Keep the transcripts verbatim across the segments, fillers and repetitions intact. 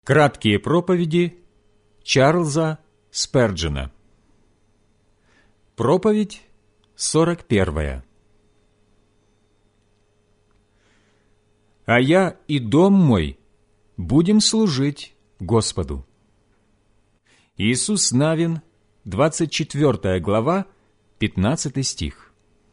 Краткие проповеди Чарльза Сперджена. Проповедь сорок первая. «А я и дом мой будем служить Господу». Иисус Навин, двадцать четвёртая глава, пятнадцатый стих.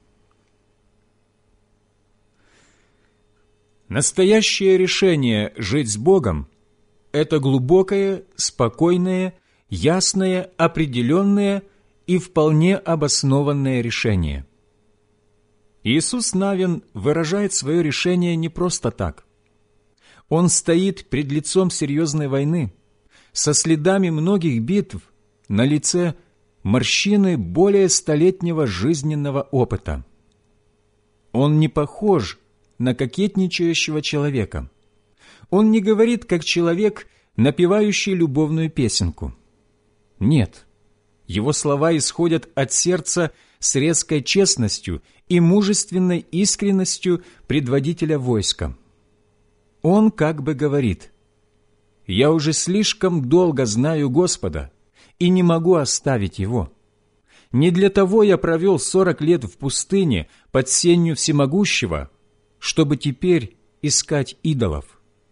Настоящее решение жить с Богом – это глубокое, спокойное, ясное, определенное и вполне обоснованное решение. Иисус Навин выражает свое решение не просто так. Он стоит пред лицом серьезной войны, со следами многих битв, на лице морщины более столетнего жизненного опыта. Он не похож на кокетничающего человека. Он не говорит, как человек, напевающий любовную песенку. Нет, его слова исходят от сердца с резкой честностью и мужественной искренностью предводителя войска. Он как бы говорит: «Я уже слишком долго знаю Господа и не могу оставить Его. Не для того я провел сорок лет в пустыне под сенью Всемогущего, чтобы теперь искать идолов».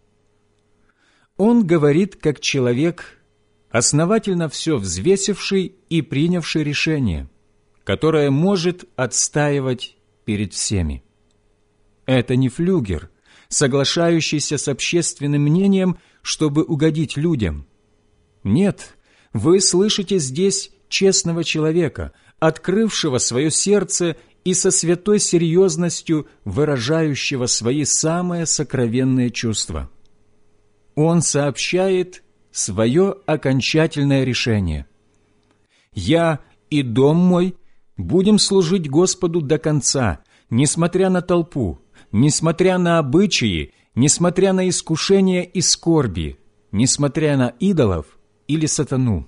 Он говорит как человек, основательно все взвесивший и принявший решение, которое может отстаивать перед всеми. Это не флюгер, соглашающийся с общественным мнением, чтобы угодить людям. Нет, вы слышите здесь честного человека, открывшего свое сердце и со святой серьезностью выражающего свои самые сокровенные чувства. Он сообщает свое окончательное решение. «Я и дом мой будем служить Господу до конца, несмотря на толпу, несмотря на обычаи, несмотря на искушения и скорби, несмотря на идолов или сатану».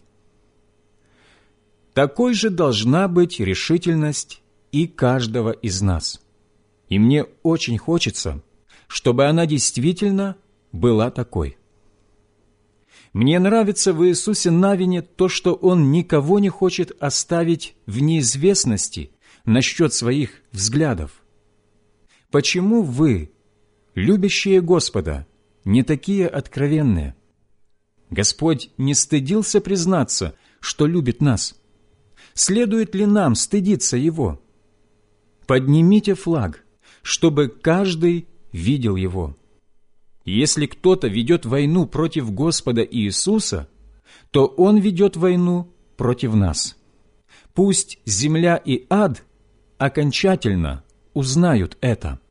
Такой же должна быть решительность и каждого из нас. И мне очень хочется, чтобы она действительно была такой. Мне нравится в Иисусе Навине то, что Он никого не хочет оставить в неизвестности насчет своих взглядов. Почему вы, любящие Господа, не такие откровенные? Господь не стыдился признаться, что любит нас. Следует ли нам стыдиться Его? Поднимите флаг, чтобы каждый видел его. Если кто-то ведет войну против Господа Иисуса, то он ведет войну против нас. Пусть земля и ад окончательно узнают это.